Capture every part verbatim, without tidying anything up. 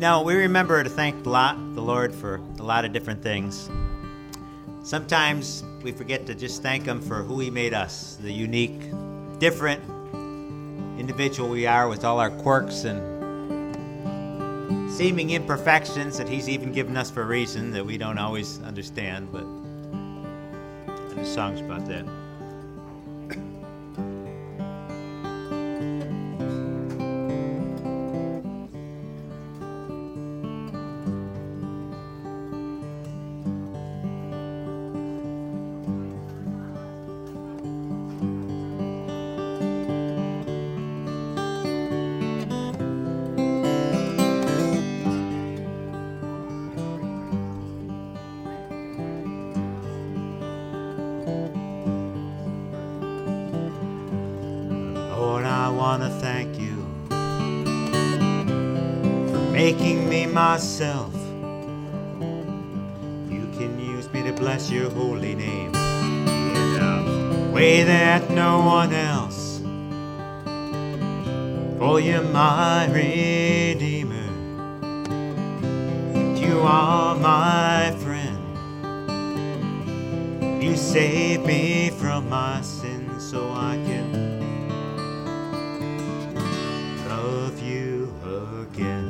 Now, we remember to thank the Lord for a lot of different things. Sometimes we forget to just thank Him for who He made us, the unique, different individual we are with all our quirks and seeming imperfections that He's even given us for a reason that we don't always understand, but the song's about that. Lord, I want to thank you for making me myself. You can use me to bless your holy name in a way that no one else. For you're my Redeemer. You are my friend. You saved me from my sins so I can love you again.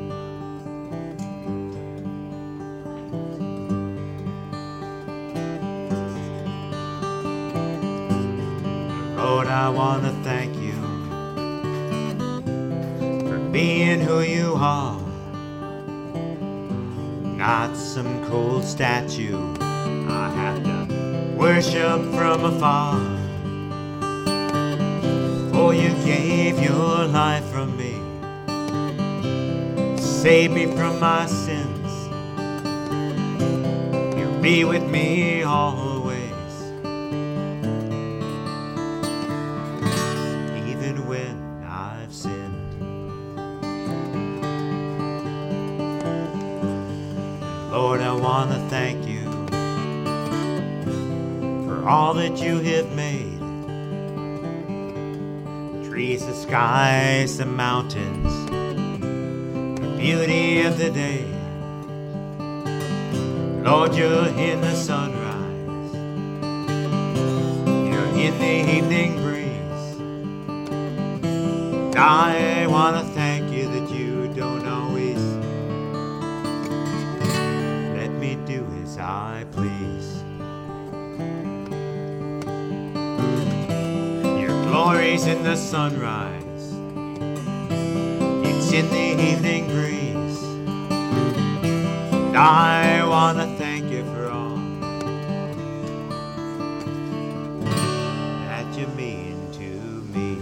Lord, I want to thank you for being who you are. Not some cold statue I have to worship from afar. For you gave your life for me, save me from my sins. You'll be with me always, even when I've sinned. Lord, I want to thank you for all that you have made. Trees, the skies, the mountains, the beauty of the day. Lord, you're in the sunrise, you're in the evening breeze. I want to thank you that you don't always let me do as I please. Glory's in the sunrise, it's in the evening breeze. And I want to thank you for all that you mean to me.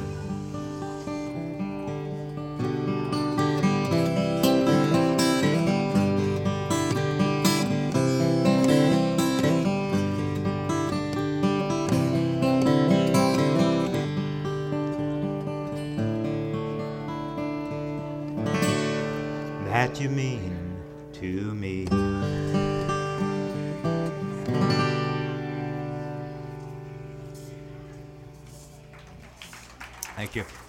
That you mean to me. Thank you.